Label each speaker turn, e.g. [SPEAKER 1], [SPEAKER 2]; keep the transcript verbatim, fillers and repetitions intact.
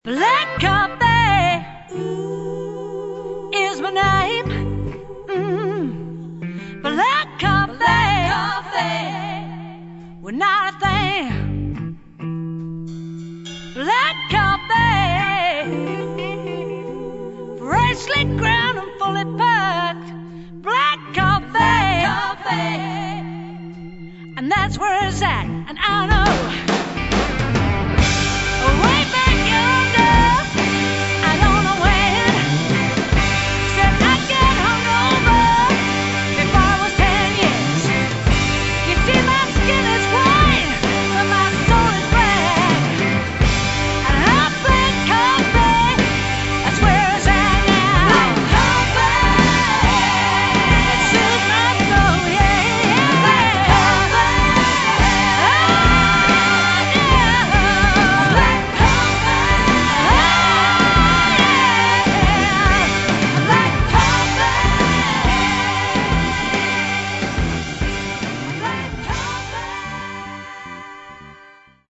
[SPEAKER 1] Black coffee is my name. Mm. Black coffee, Black coffee, we're not a thing. Black coffee, freshly ground and fully packed. Black coffee, Black coffee, and that's where it's at. And I know.